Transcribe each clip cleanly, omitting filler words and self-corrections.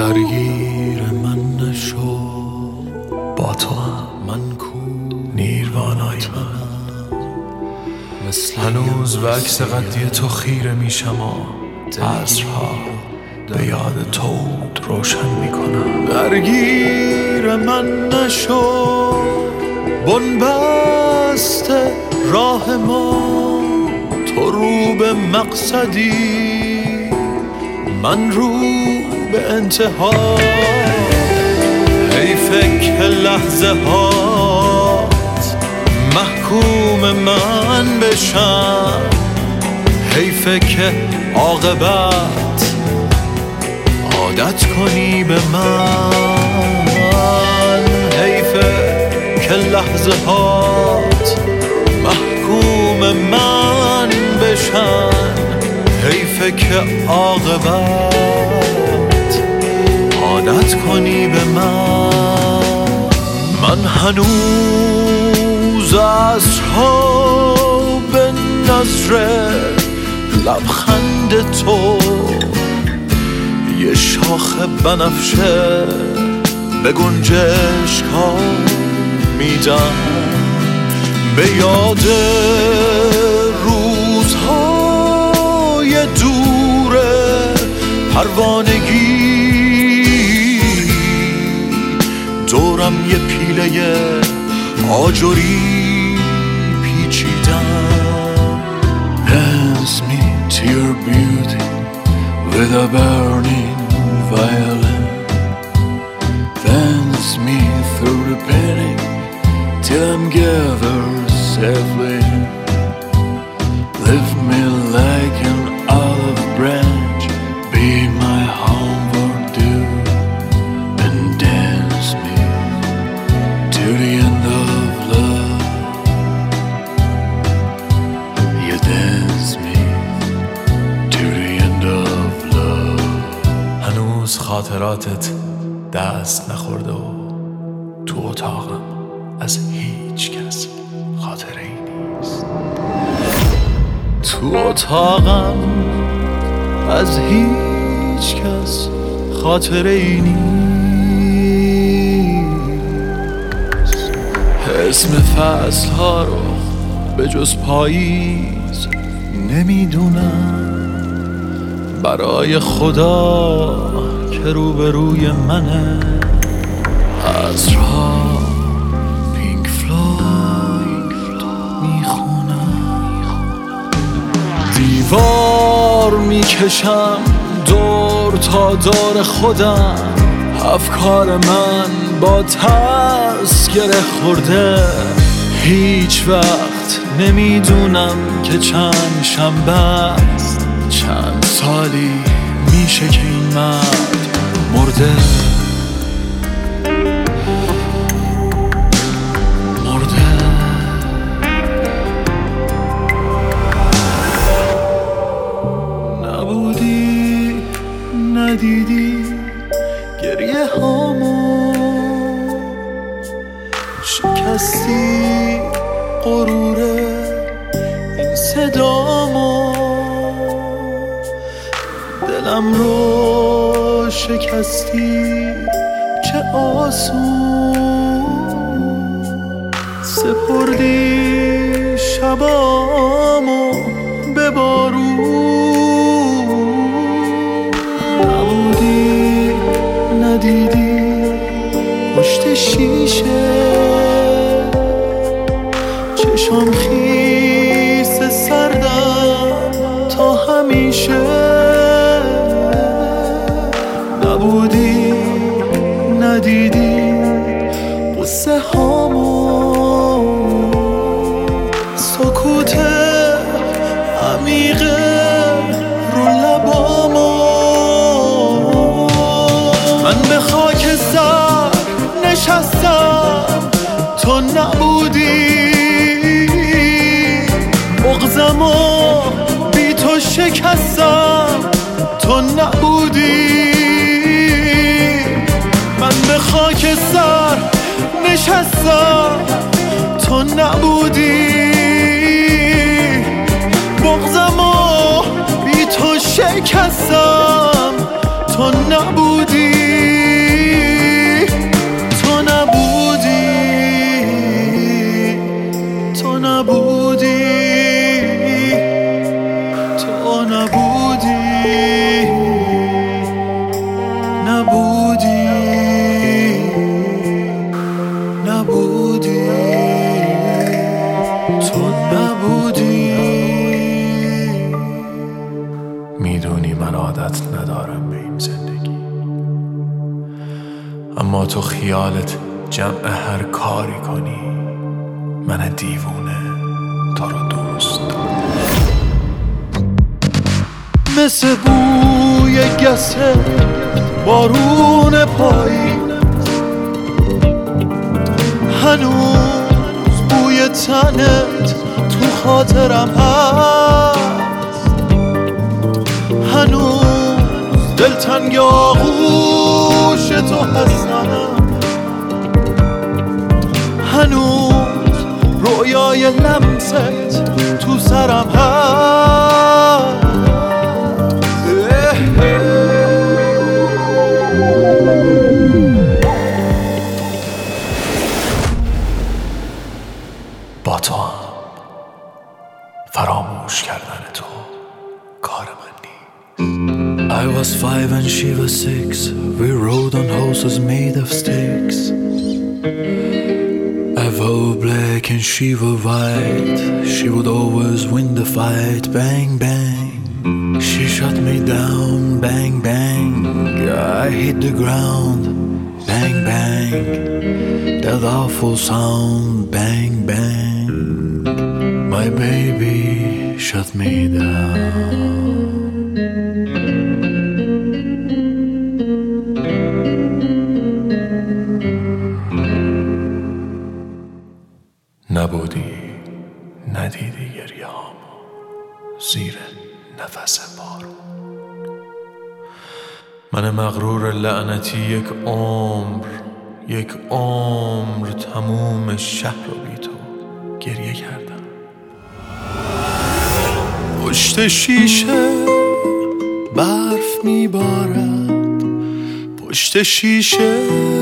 درگیر من نشو، با تو هم من کو نیروانای من. هنوز به عکس قدی تو خیره میشم و عصرها به یاد تو روشن میکنم. درگیر من نشو، بنبسته راه ما، تو رو به مقصدی، من رو به انتها. حیفه که لحظه هات محکوم من بشن، حیفه که عاقبت عادت کنی به من. حیفه که لحظه هات محکوم من بشن، حیفه که عاقبت عادت کنی به من. من هنوز عصرها به نظر لبخند تو، یه شاخ بنفشه به گنجشک ها میدم، به یاد روزهای دور پروانگی. دورم یه پیله آجری پیچیدم. Dance me to your beauty with a burning violin. Dance me through the painting till I'm gathered safely. Lift me like an olive branch, be my homeward dew, and dance me to the end of love. You dance me to the end of love. هنوز خاطراتت دست نخورده و تو اتاقم از هیچ کس خاطره ای نیست. تو اتاقم از هیچ کس خاطره ای نیست. اسم فصل ها رو به جز پاییز نمیدونم. برای خدا که روبروی منه، عصرها پینک فلوید میخونم. دیوار میکشم دور تا دور خودم، افکار من با ترس گره خورده. هیچ وقت نمیدونم که چند شنبه است، چند سالی میشه که این مرد مرده. نبودی ندیدی گریه هامو، شکستی غروره این صدامو، دلم رو شکستی چه آسون. سپردی شبامو به بارون. نبودی ندیدی پشت شیشه، چشم خیس سردم تا همیشه. نبودی ندیدی قصه هامو، سکوت عمیق رو لبامو. من به خاک سر نشستم تو نبودی، بغضمو بی تو شکستم تو نبودی. من به خاک سر نشستم تو نبودی، بغضمو بی تو شکستم تو نبودی. نبودی، تو نبودی، نبودی، نبودی، تو نبودی. میدونی من عادت ندارم به این زندگی، اما تو خیالت جمع هر کاری کنی. من دیوونه تو رو دوست دارم، مثل بوی گسه بارون پایین، هنوز بوی تنت تو خاطرم هست، هنوز دلتنگ آغوش تو هستم، هنوز رویای لمست تو سرم هست. با تو هم فراموش کردن تو کار من نیست. I was 5 and she was 6. We rode on horses made of sticks. I wore black and she wore white. She would always win the fight. Bang bang, she shot me down. Bang bang, I hit the ground. Bang bang, that awful sound. Bang bang, my baby shut me down. نبودی، ندیدی گریه‌هامو زیر نفس بارون. من مغرور لعنتی یک عمر تموم شهر رو بی تو گریه کردم. پشت شیشه برف میبارد، پشت شیشه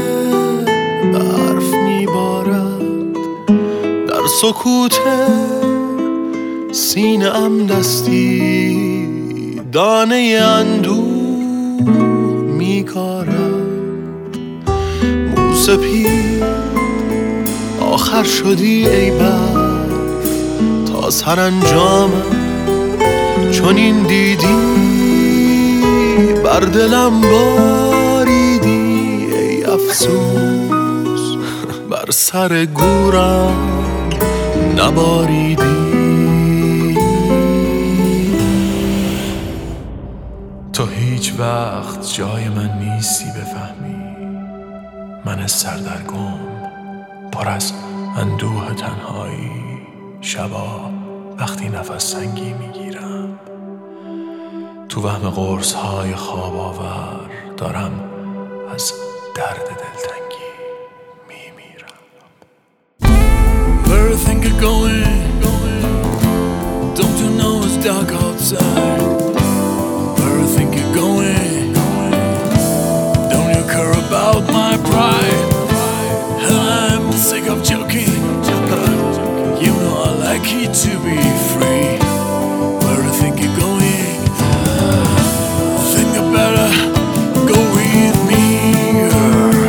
برف میبارد، در سکوت سینه‌ام دستی دانه اندوه میکارد. موسپید آخر شدی ای برف، تا سرانجامم چون این دیدی بر دلم باریدی. ای افسوس بر سر گورم نباریدی. تو هیچ وقت جای من نیستی بفهمی، من سردرگم پر از اندوه تنهایی. شبا وقتی نفس تنگی میگیرم، تو وهم قرص های خواب آور دارم از درد دلتنگی میمیرم. Where you think you're going? Don't you know it's dark outside? Where you think you're going? Don't you care about my pride? And I'm sick of joking. You know I like it to be free. Where you think you're going? Think you better go with me, girl.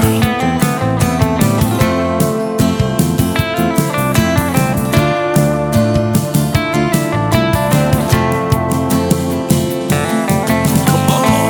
Come on.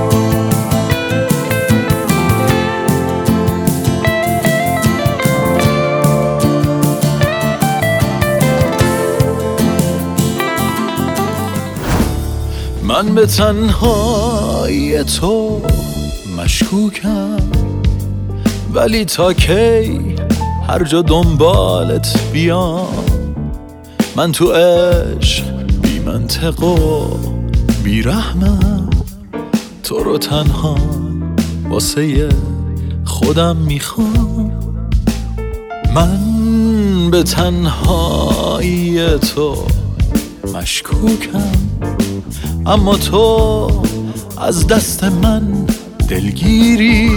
من به تنهایی تو مشکوکم، ولی تا کی هر جا دنبالت بیام؟ من تو عشق بی منطق و بی رحمم، تو رو تنها واسه خودم میخوام. من به تنهایی تو مشکوکم، اما تو از دست من دلگیری.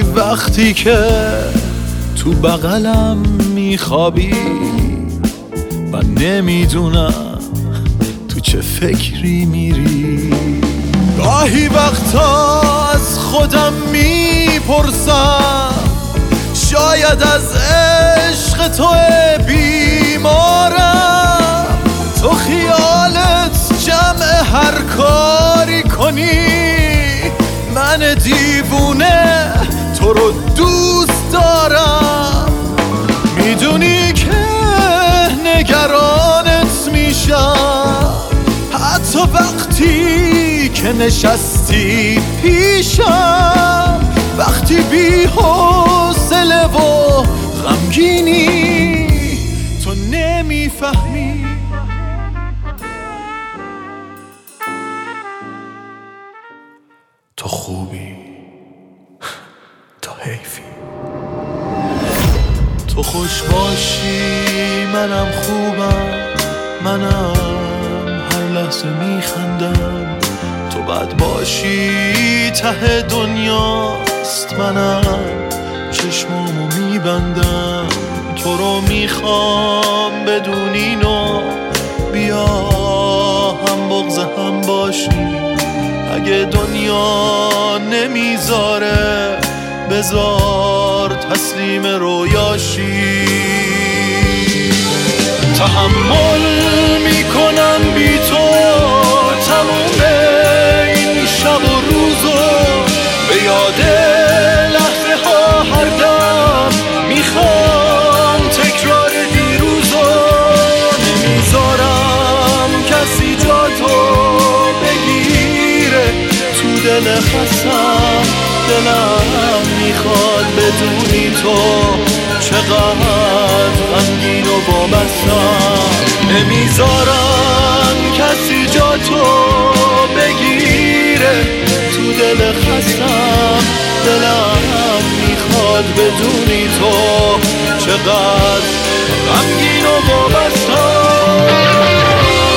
وقتی که تو بغلم میخوابی من نمیدونم تو چه فکری میری. گاهی وقتا از خودم میپرسم شاید از عشق تو بیمارم. تو خیالت جمع هر کاری کنی، من دیوونه تو رو دوست دارم. میدونی که نگرانت میشم حتی وقتی که نشستی پیشم، وقتی بی حوصله و غمگینی تو نمیفهمی. تو خوبی، تو حیفی. تو خوش باشی منم خوبم، منم هر لحظه میخندم. تو بد باشی ته دنیاست، منم چشمامو میبندم. تو رو میخوام بدونین و بیا هم بغض هم باشی. اگه دنیا نمیذاره بذار تسلیم رویاشی. تحمل میکنم بی تو تموم این شب و روزو، به یاد لحظه ها هر دم میخوام تکرار دیروزو. نمیذارم کسی جا تو بگیره تو دل خستم. دلم میخواد بدونی تو چقدر غمگین و وابستم. نمیذارم کسی جا تو بگیره تو دل خستم. دلم میخواد بدونی تو چقدر غمگین و وابستم.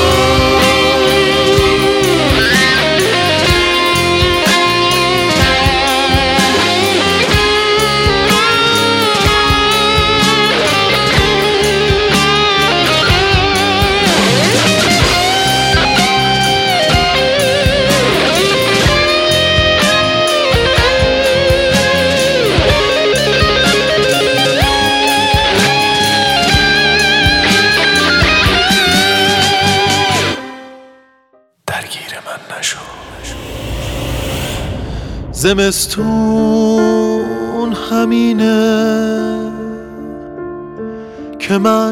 زمستون همینه که من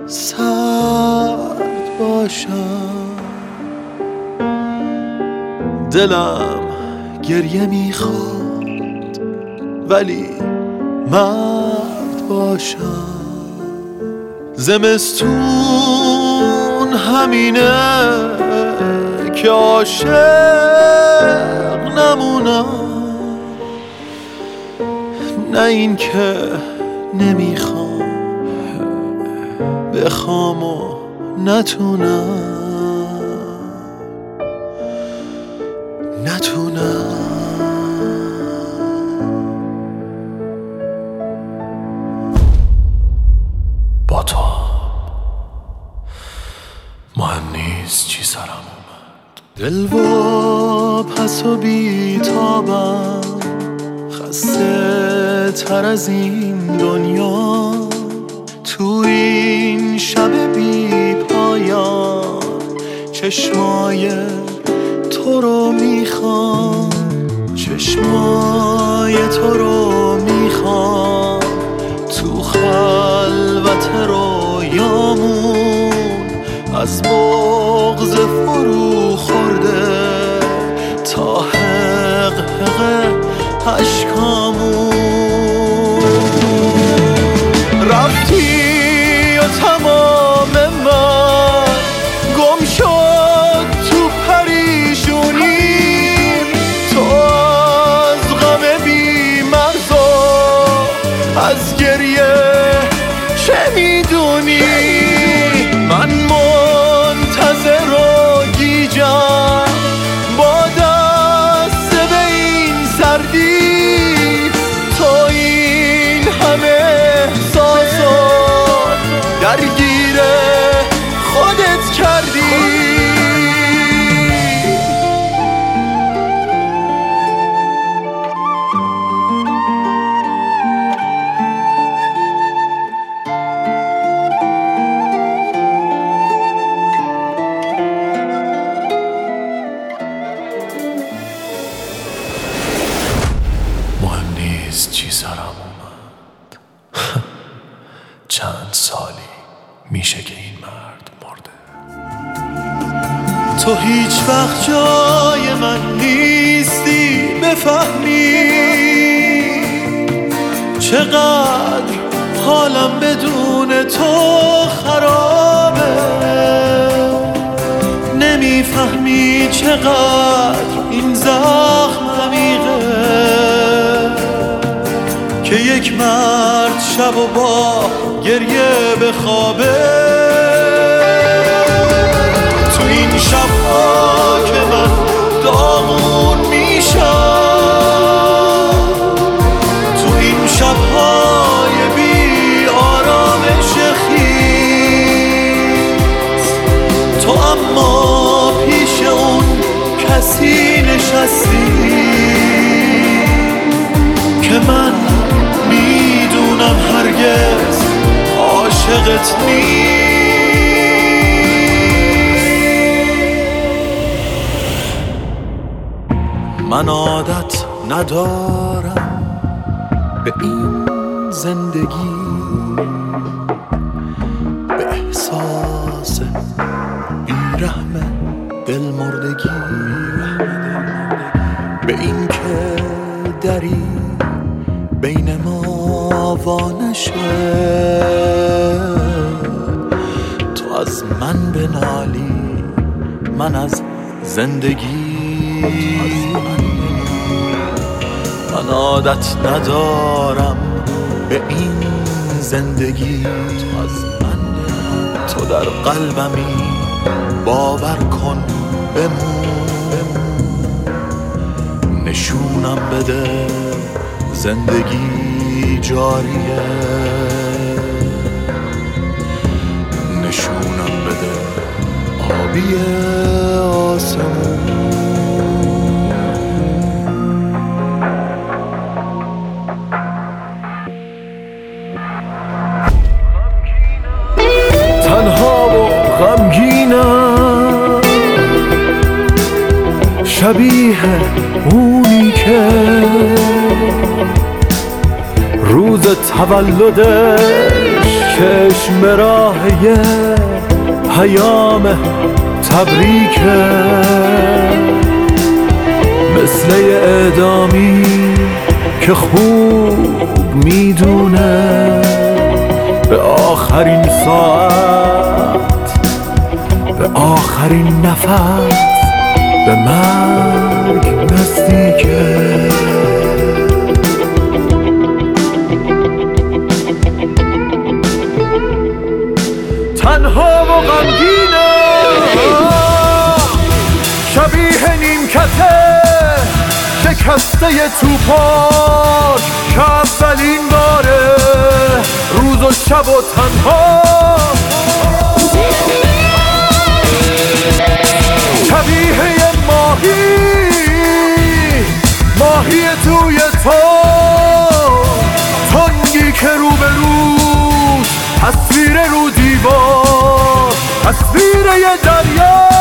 سرد باشم، دلم گریه میخواد ولی مرد باشم. زمستون همینه که عاشق نمونم، نه این که نمیخوام بخوام و نتونم. با تو مهم نیست چی سرم اومد. دل و پس و بیتابم، خسته تر از این دنیا. تو این شب بی پایان چشمای تو رو میخوام، چشمای تو رو میخوام. تو خلوت رویامون از بغض فرو خورده تا حقحق اشکامون. رفتی و تمام من گم شد تو پریشونی. تو از غم بی مرز و از گریه چه میدونی؟ من منتظر و گیجم با دست به این سردی. تو هیچ وقت جای من نیستی، بفهمی چقدر حالم بدون تو خرابه. نمیفهمی چقدر این زخم عمیقه که یک مرد شب و با گریه بخوابه. تو این شبها که من داغون میشم، تو این شبهای بی آرامش خیز، تو اما پیش اون کسی نشستی که من میدونم هرگز عاشقت نیست. من عادت ندارم به این زندگی، به احساس بیرحم دلمردگی، به این که دری بین ما وانشه. تو از من بنالی، من از زندگی. من عادت ندارم به این زندگی، تو از من تو در قلبمی، باور کن بمون. نشونم بده زندگی جاریه، نشونم بده آبی آسمون. تنها و غمگینم، شبیه اونی که روز تولدش چشم راه یه پیام تبریکه، مثل اعدامی که خوب میدونه به آخرین ساعت، به آخرین نفس، به مرگ نزدیکه. تنها و غمگینم، شبیه نیمکته شکسته توپاک که اولین باره روز و شب و تنها. شبیه یه ماهی توی تنگی که رو به روش تصویر رو دیوار، تصویر یه دریا.